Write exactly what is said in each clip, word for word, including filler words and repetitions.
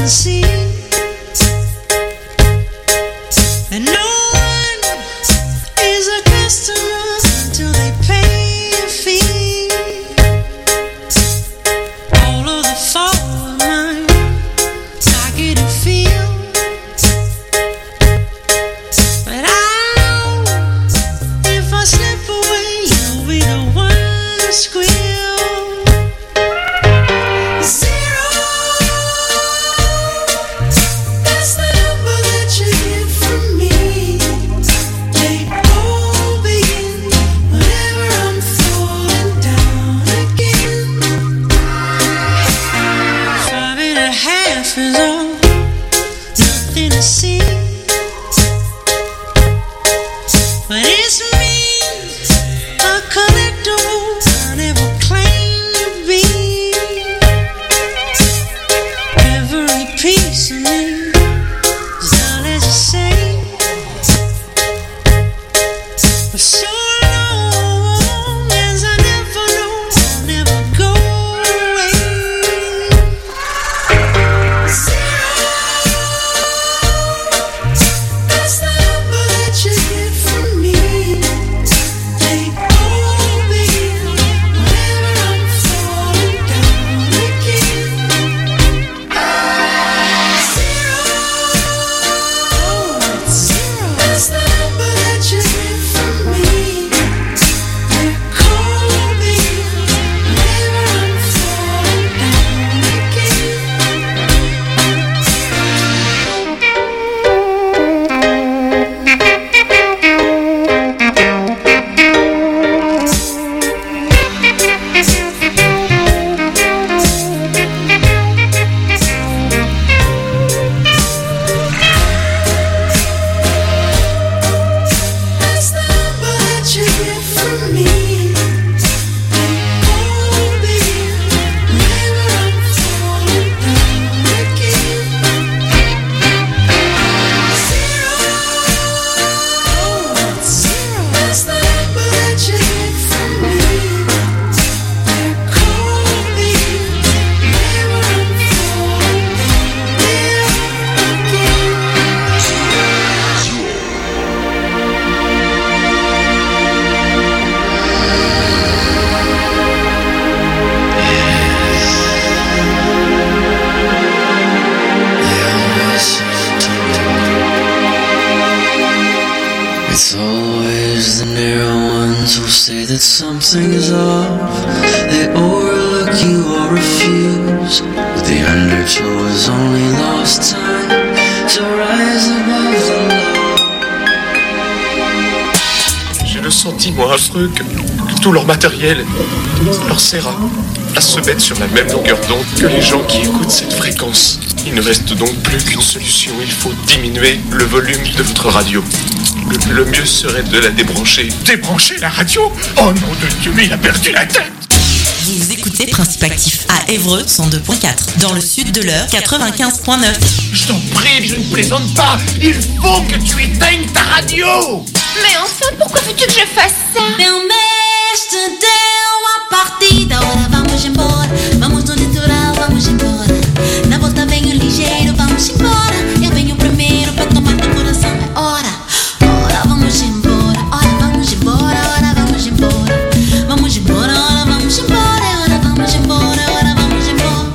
Que, que tout leur matériel leur sert à, à se mettre sur la même longueur d'onde que les gens qui écoutent cette fréquence. Il ne reste donc plus qu'une solution, il faut diminuer le volume de votre radio. Le, le mieux serait de la débrancher. Débrancher la radio ? Oh nom de Dieu, mais il a perdu la tête! Vous écoutez Principe Actif à Évreux cent deux virgule quatre, dans le sud de l'Eure quatre-vingt-quinze virgule neuf. Je t'en prie, je ne plaisante pas, il faut que tu éteignes ta radio! Mais enfin, pourquoi veux-tu que je fasse ça? Meu mestre deu a partida, ora vamos embora. Vamos no litoral, vamos embora. Na volta venho ligeiro, vamos embora. Eu venho primeiro pra tomar teu coração. É hora, ora vamos embora. Ora vamos embora, ora vamos embora. Vamos embora, ora vamos embora. Ora vamos embora, ora vamos embora.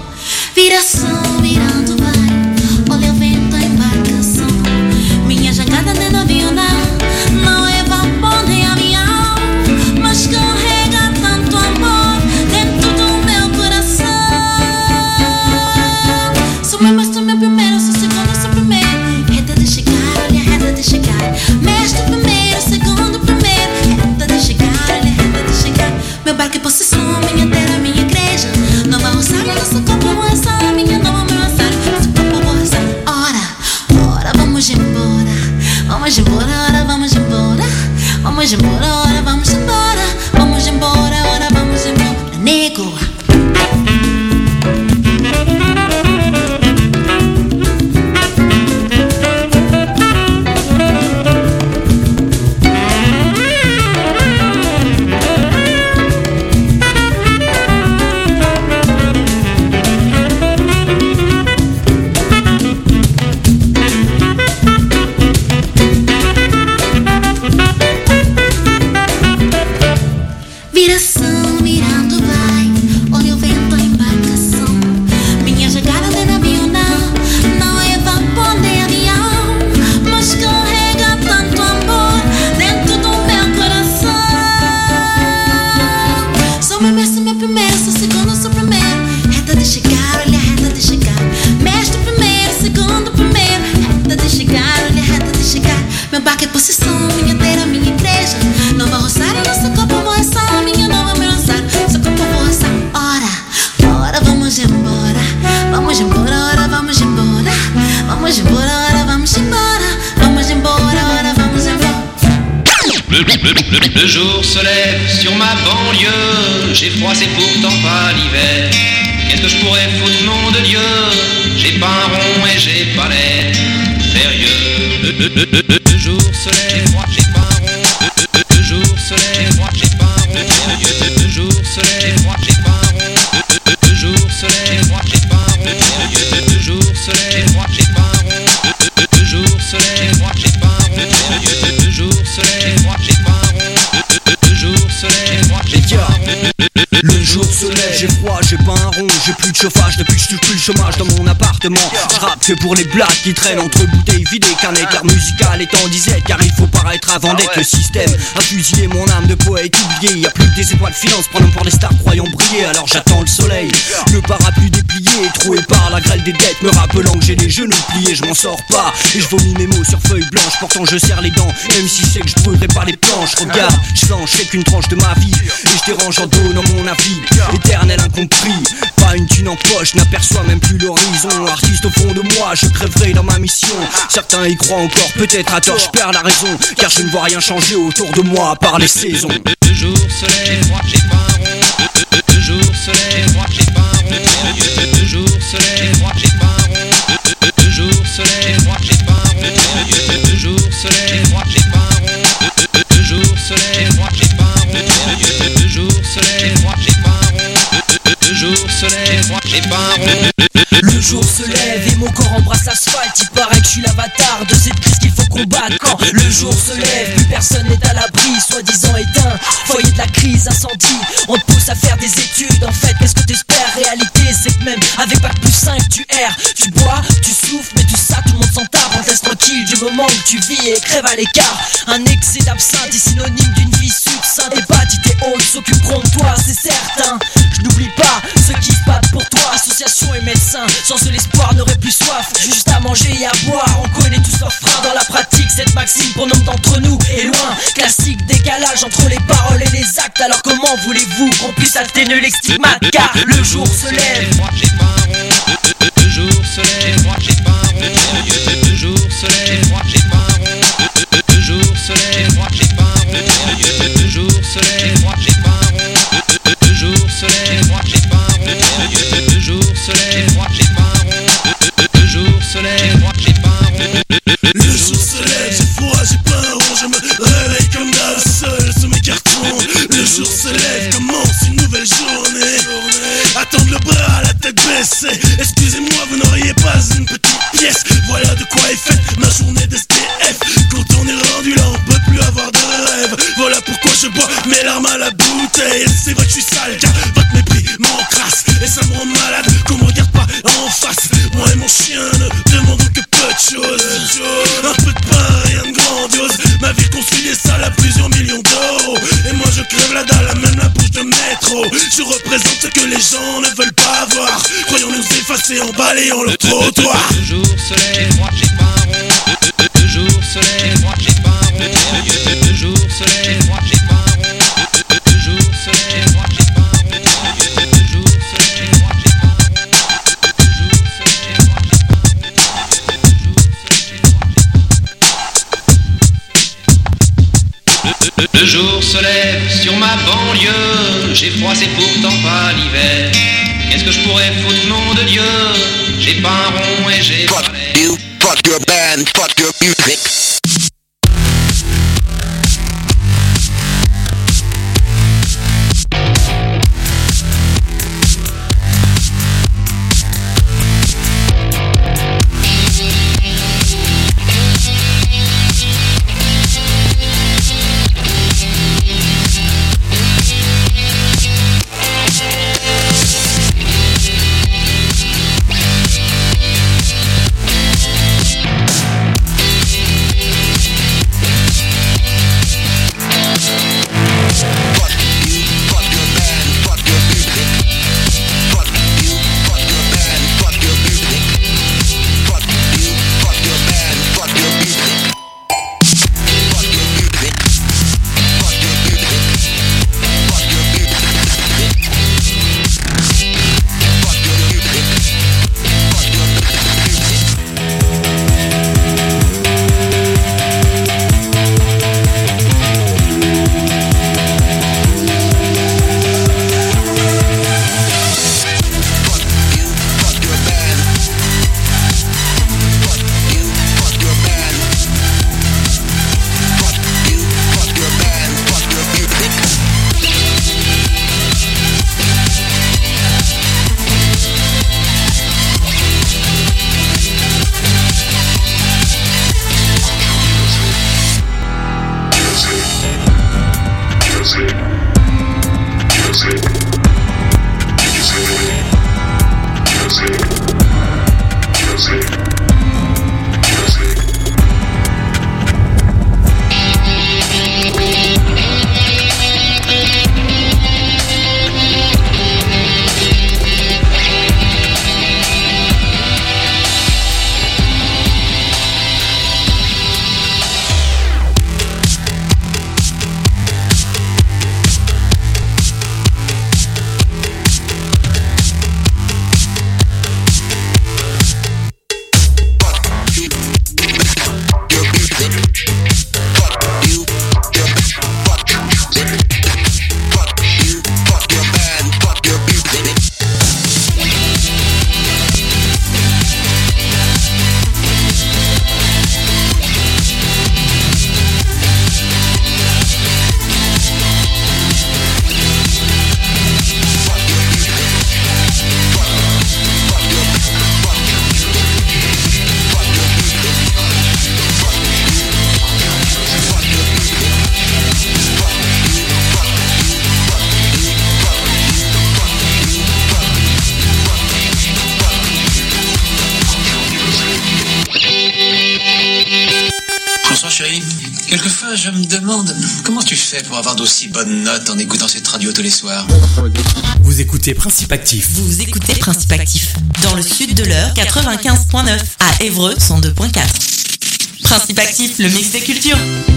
Viração, virando vai. Olha o vento, a embarcação. Minha jangada dentro do avião não. Não é vapor nem avião, mas carrega tanto amor dentro do meu coração. Sou meu mestre, meu primeiro, sou segundo, sou primeiro. Reta de chegar, olha a reta de chegar. Mestre primeiro, segundo primeiro. Reta de chegar, olha a reta de chegar. Meu barco é possessão, minha terra, minha igreja. Nova Rosário, nosso corpo é essa, minha nova mensagem. Nosso corpo é essa. Ora, ora, vamos embora. Vamos embora, ora, vamos embora. Vamos embora, ora, vamos embora. Vamos embora, ora, vamos embora. Nego. Le jour se lève sur ma banlieue, j'ai froid, c'est pourtant pas l'hiver. Qu'est-ce que je pourrais foutre, nom de Dieu? J'ai pas un rond et j'ai pas l'air sérieux. Le, le, le, le, le jour se lève, j'ai froid, j'ai pas un rond. Le, le, le jour se lève, j'ai froid, j'ai pas un rond. Le, le jour se lève, j'ai froid, j'ai pas un rond. Le, le jour se lève, j'ai froid, j'ai pas un rond. Le jour se lève, j'ai froid, j'ai pas un rond. Le jour se lève, j'ai froid, j'ai pas un rond. Le jour se lève, j'ai froid, j'ai pas un rond. Le jour se lève, j'ai froid, j'ai pas un rond. Le jour se lève, j'ai froid, j'ai pas un rond. J'ai plus de chauffage depuis que je touche plus le chômage dans mon appartement. Je rappe que pour les blagues qui traînent entre bouteilles vidées, qu'un écart musical est en disette. Car il faut paraître avant d'être le système a fusillé mon âme de poète oublié. Y'a plus que des étoiles filantes prenant pour des stars croyant briller. Alors j'attends le soleil, le parapluie déplié, troué par la grêle des dettes, me rappelant que j'ai les genoux pliés. Je m'en sors pas et je vomis mes mots sur feuille blanche. Pourtant je serre les dents, même si c'est que je brûlerai pas les planches. Regarde, je flanche, c'est qu'une tranche de ma vie et je dérange en donnant mon avis. Éternel incompris, pas une thune en poche, n'aperçois même plus l'horizon. Artiste au fond de moi, je crèverai dans ma mission. Certains y croient encore, peut-être à tort, je perds la raison. Car je ne vois rien changer autour de moi à part les saisons. Le jour se lève, j'ai froid, j'ai pas un rond. Le jour se lève, j'ai froid, j'ai pas un rond. Le jour se lève, j'ai froid, j'ai pas un rond. Le jour se lève, j'ai froid, j'ai pas un rond. Le jour se lève, j'ai froid, j'ai pas un rond. Le jour se lève, j'ai froid, j'ai pas un rond. Le jour se lève, j'ai froid, j'ai pas un rond. Le jour se lève, j'ai froid, j'ai pas un rond. Le jour se lève et mon corps embrasse l'asphalte. Il paraît que je suis l'avatar de cette crise qu'il faut combattre. Quand le jour se lève, plus personne n'est à l'abri, soi-disant éteint. Foyer de la crise, incendie. On te pousse à faire des études. En fait, qu'est-ce que t'espères? Réalité, c'est que même avec bac plus cinq, tu erres. Tu bois, tu souffles, mais tout ça, tout le monde s'en tape. On te laisse tranquille du moment où tu vis et crève à l'écart. Un excès d'absinthe est synonyme d'une vie succincte. Hépatite et autres s'occuperont de toi, c'est certain. Je n'oublie pas ceux qui se battent pour toi. Association et médecins, sans eux l'espoir n'aurait plus soif. Juste à manger et à boire, on connaît tous leurs freins. Dans la pratique, cette maxime pour nombre d'entre nous est loin. Classique décalage entre les paroles et les actes. Alors comment voulez-vous qu'on puisse atténuer les stigmates? Car le jour se lève, j'ai froid, j'ai pas un rond. Le jour se lève, j'ai froid, j'ai pas un rond. Le jour se lève, j'ai froid, j'ai pas un rond. Le jour se lève, j'ai froid, j'ai pas un rond. Le jour se lève, j'ai froid, j'ai pas un rond. Le jour se lève, j'ai froid, j'ai pas un rond. Le jour se lève, j'ai froid, j'ai pas un rond. Le jour se lève, j'ai froid, j'ai pas un rond. Le jour se lève, j'ai froid, j'ai pas un rond. Je me réveille comme d'hab, seul sous mes cartons. Le jour se lève, commence une nouvelle journée. Attendre le bras, la tête baissée. Excusez-moi, vous n'auriez pas une petite pièce? Voilà de quoi est faite ma journée d'S T F. Quand on est rendu là, on peut plus avoir de rêve. Voilà pourquoi je bois mes larmes à la bouteille. C'est vrai que je suis sale, car votre mépris m'encrasse. Et ça me rend malade qu'on me regarde pas en face. Moi et mon chien ne demandons que peu de choses. Un peu de pain, rien de grandiose. Ma vie construit des salles à plusieurs millions d'euros. Et moi je crève la dalle, même la bouche de métro. Je représente ce que les gens ne veulent pas voir. Croyons nous effacer en balayant le trottoir. Le jour se lève, j'ai froid, j'ai pas un rond. Le jour se lève, j'ai froid, j'ai pas un rond. Le jour se lève, j'ai froid, j'ai pas un rond. Le jour se lève, j'ai froid, j'ai pas un rond. Le jour se lève, j'ai froid, j'ai pas un rond. Le jour se lève, j'ai froid, j'ai pas un rond. Le jour se lève sur ma banlieue. J'ai froid, c'est pourtant pas l'hiver. Qu'est-ce que je pourrais foutre, nom de Dieu? J'ai pas un rond et j'ai pas l'air. You, fuck your band, fuck your music. ma chérie. Quelquefois, je me demande comment tu fais pour avoir d'aussi bonnes notes en écoutant cette radio tous les soirs. Vous écoutez Principe Actif. Vous écoutez Principe Actif. Dans le sud de l'heure, quatre-vingt-quinze virgule neuf. À Évreux, cent deux virgule quatre. Principe Actif, le mix des cultures.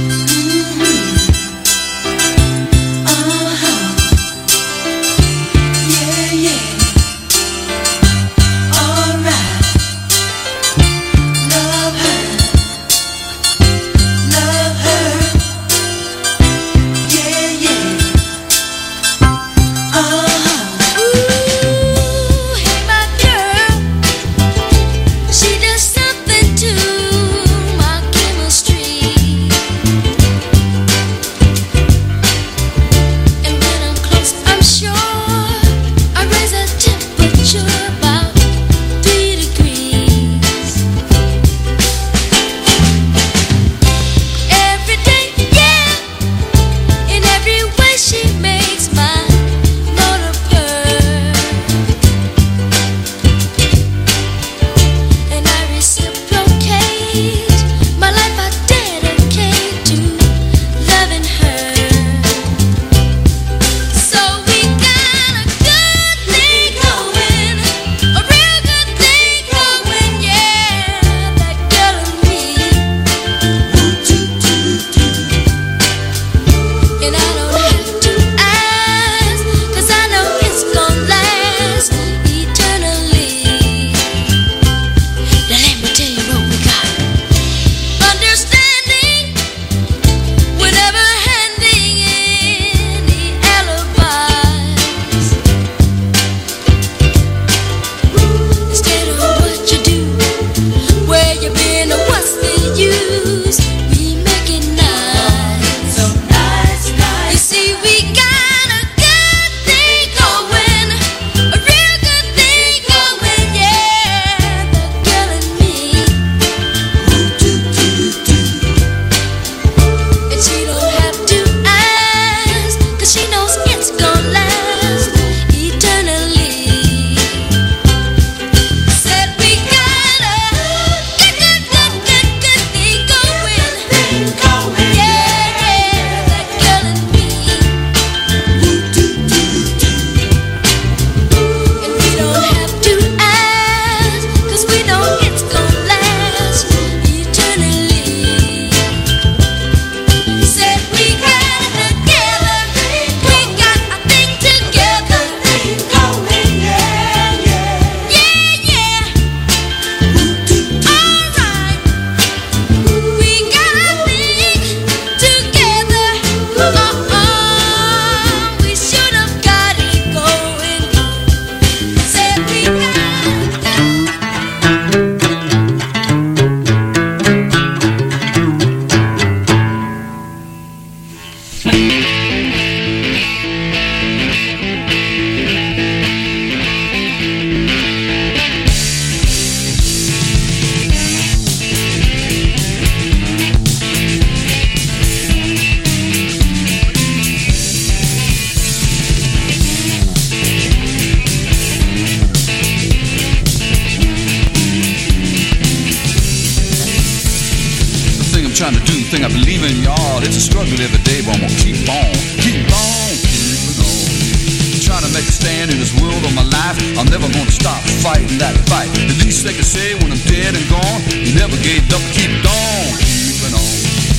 trying to do the thing I believe in, y'all. It's a struggle every day, but I'm gonna keep on, keep on, keeping on. Trying to make a stand in this world of my life. I'm never gonna stop fighting that fight. The least they can say when I'm dead and gone, you never gave up, keep on, keeping on.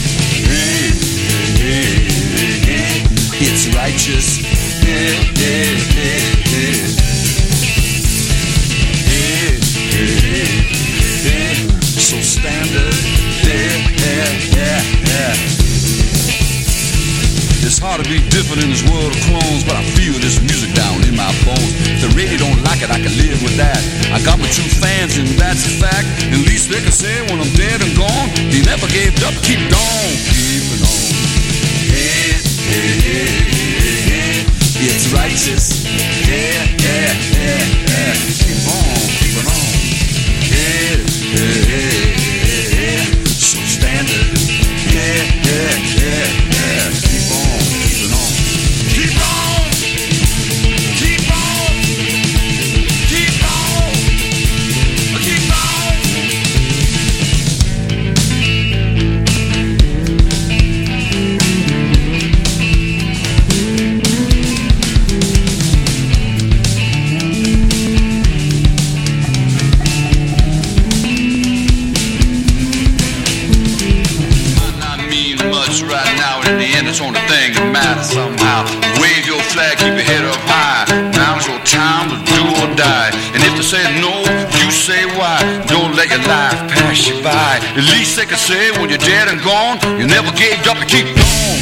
Hey, hey, hey, hey. It's righteous. Hey, hey, hey, hey. Hey, hey, hey, hey. So standard. Yeah, yeah, yeah, yeah. It's hard to be different in this world of clones, but I feel this music down in my bones. If the radio don't like it, I can live with that. I got my true fans, and that's a fact. At least they can say when I'm dead and gone, they never gave up, keep on, keeping on. Yeah, yeah, yeah, yeah, yeah. It's righteous. Yeah, yeah, yeah, yeah. Keep on, keeping on. Yeah, yeah, yeah. Standard. Yeah, yeah, yeah, yeah. Keep on, keeping on. Keep on! Keep on! Keep on! Keep on! Focus on the thing that matters somehow. Wave your flag, keep your head up high. Now's your time to do or die. And if they say no, you say why. Don't let your life pass you by. At least they can say when you're dead and gone, you never gave up and keep going.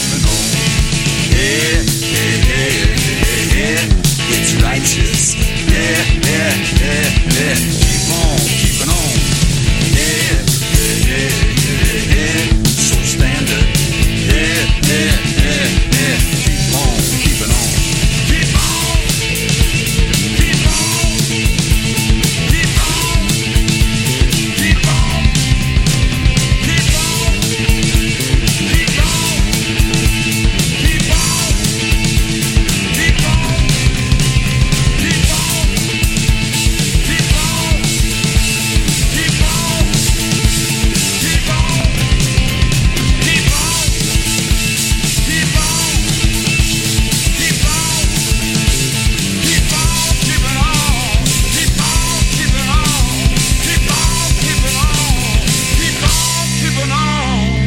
Yeah, yeah, yeah, yeah, yeah. It's righteous. Yeah, yeah, yeah, yeah. Keep on, keeping on. Yeah, yeah, yeah, yeah, yeah. So standard. Yeah, yeah, yeah, yeah. Keep on, keeping on. Keep on. Keep on. Keep on. Keep on. Keep on. Keep on. Keep on. Keep on. Keep on. Keep on. Keep on. Keep on. Keep on. Keep on. Keep on. Keep on. Keeping on. Keep on. Keeping on. Keep on. Keeping on. Keep on. Keeping on.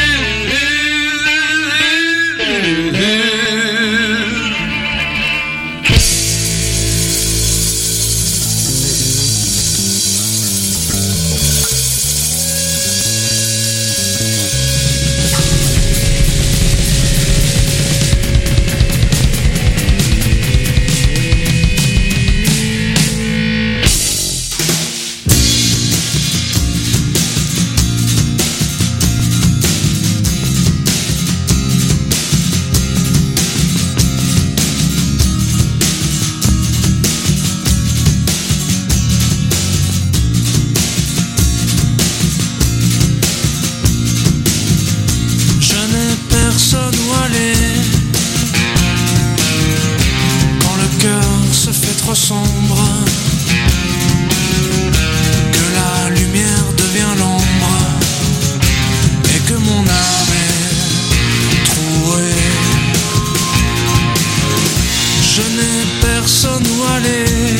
Je n'ai personne où aller quand le cœur se fait trop sombre, que la lumière devient l'ombre et que mon âme est trouée. Je n'ai personne où aller,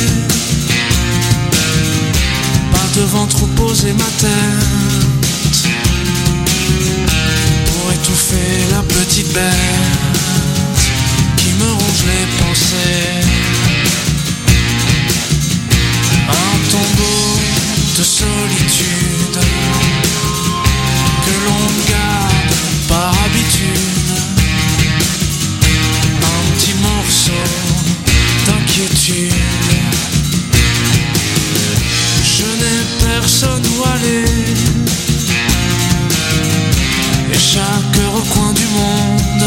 pas de ventre où poser ma tête pour étouffer la petite bête qui me ronge les pensées. Un tombeau de solitude que l'on garde par habitude, un petit morceau d'inquiétude. Je n'ai personne où aller, et chaque recoin du monde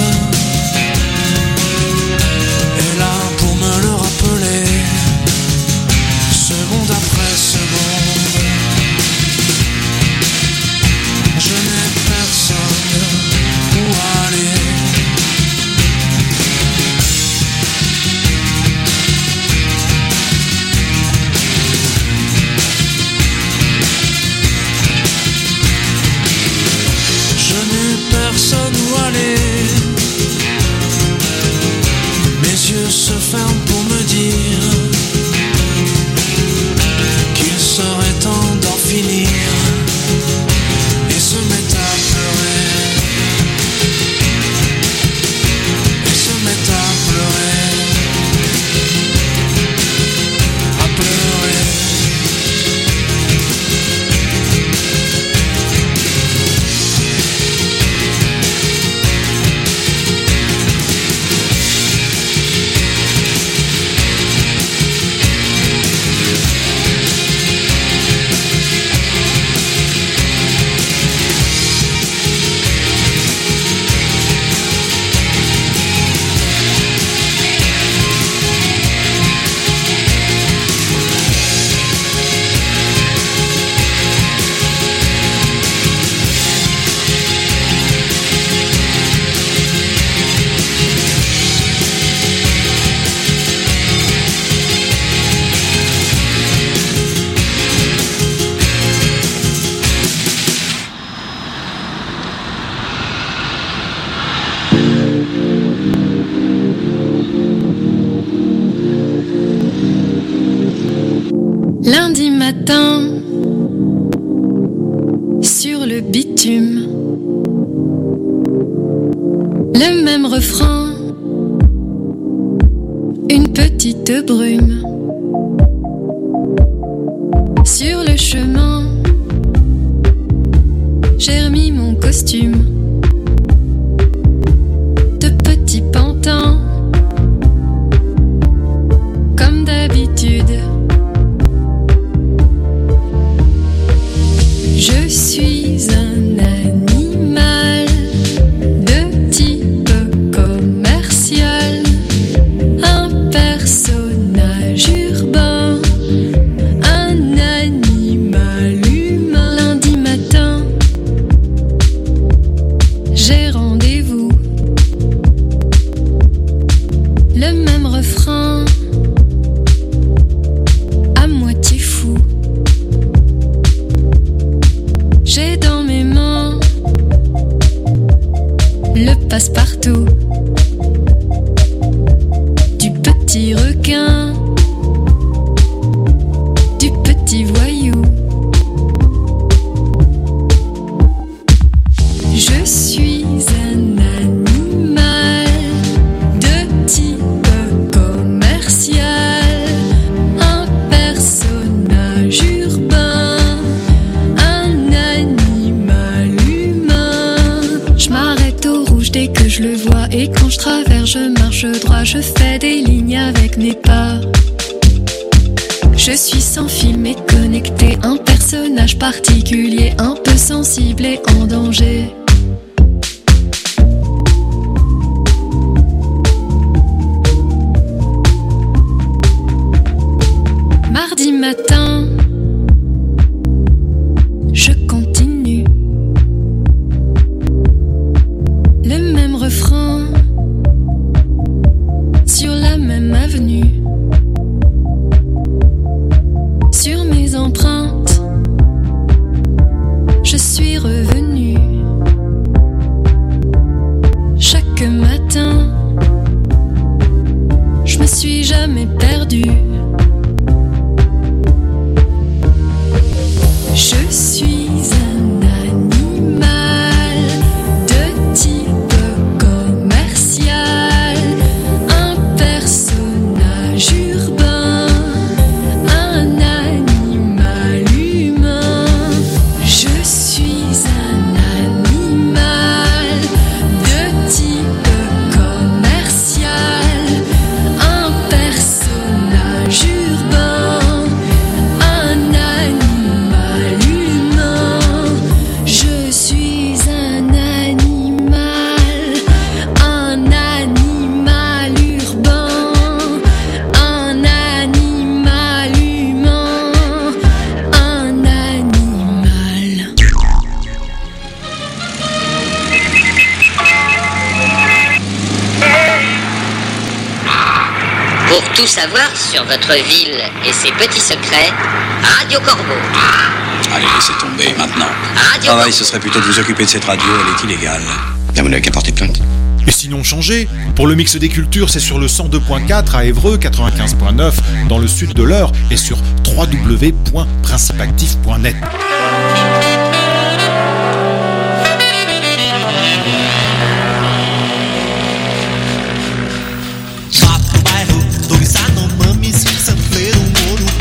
est là pour me le rappeler, seconde après seconde. Je n'ai personne où aller. Je n'ai personne où aller. Mes yeux se ferment pour me dire qu'il serait temps d'en finir, et se mettent à pleurer, et se mettent à pleurer, à pleurer. Lundi matin, sur le bitume, Petite brume sur le chemin, j'ai remis mon costume de petit pantin, comme d'habitude. Je suis un animal de type commercial, un personnage urbain, un animal humain. Lundi matin, j'ai rendez-vous, le même refrain, à moitié fou. J'ai dans mes mains le passe-partout du petit requin, du petit voyou. Je suis un animal de type commercial, un personnage urbain, un animal humain. Je m'arrête au rouge dès que je le vois, et quand je traverse je marche droit, je fais des lignes avec mes pas. Je suis sans fil mais connecté, un personnage particulier, un peu sensible et en danger. Mardi matin, je continue, le même refrain, sur la même avenue. Sur mes empreintes, je suis revenue. Chaque matin, je me suis jamais perdue. Je suis un animal de type commercial, un personnage urbain, un animal humain. Je suis un animal de type commercial, un personnage urbain, un animal humain. Je suis un animal, un animal urbain, un animal humain, un animal. Pour tout savoir sur votre ville et ses petits secrets, Radio Corbeau. Allez, laissez tomber maintenant. Radio Travail, ce serait plutôt de vous occuper de cette radio, elle est illégale. Là, vous n'avez qu'à porter plainte. Et sinon changez. Pour le mix des cultures, c'est sur le cent deux point quatre à Évreux, quatre-vingt-quinze point neuf dans le sud de l'Eure et sur w w w point principactif point net.